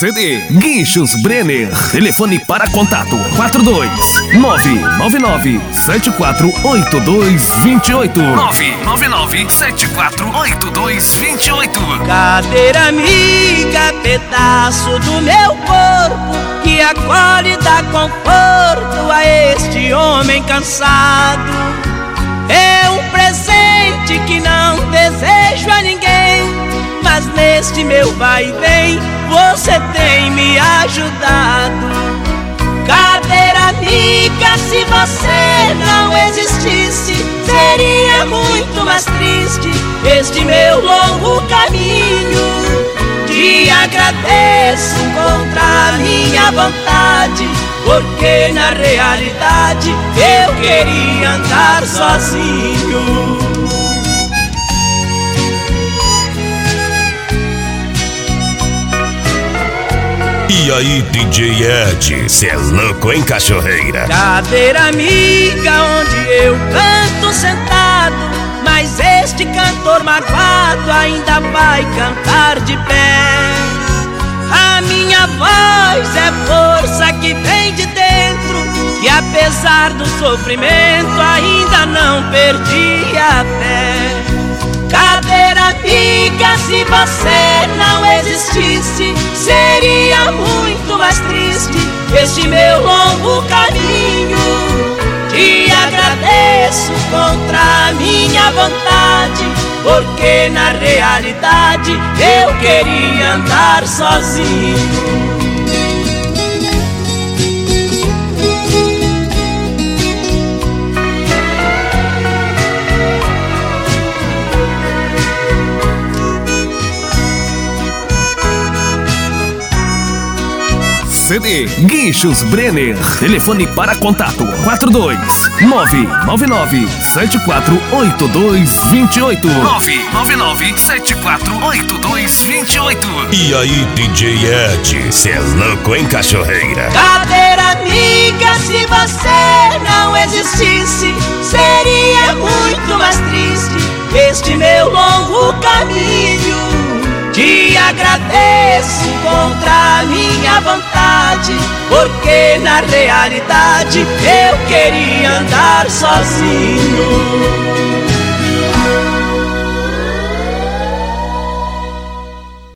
CD Guinchos Brenner. Telefone para contato 42999748228. 999748228. Cadeira amiga, pedaço do meu corpo, que acolhe e dá conforto a este homem cansado. É um presente que não desejo a ninguém, mas neste meu vai e vem você tem me ajudado. Cadeira amiga, se você não existisse, seria muito mais triste este meu longo caminho. Te agradeço contra a minha vontade, porque na realidade eu queria andar sozinho. E aí, DJ Ed, cê é louco, hein, cachorreira? Cadeira amiga, onde eu canto sentado, mas este cantor marvado ainda vai cantar de pé. A minha voz é força que vem de dentro, e apesar do sofrimento ainda não perdi a fé. Cadeira amiga, se você não existisse, seria muito mais triste este meu longo caminho. Te agradeço contra a minha vontade, porque na realidade eu queria andar sozinho. CD Guinchos Brenner. Telefone para contato 42999748228. 999748228. E aí, DJ Ed, cê é louco, hein, cachorreira? Cadeira amiga, se você não existisse, seria muito mais triste este meu longo caminho. Te agradeço contra a minha vontade, porque na realidade eu queria andar sozinho.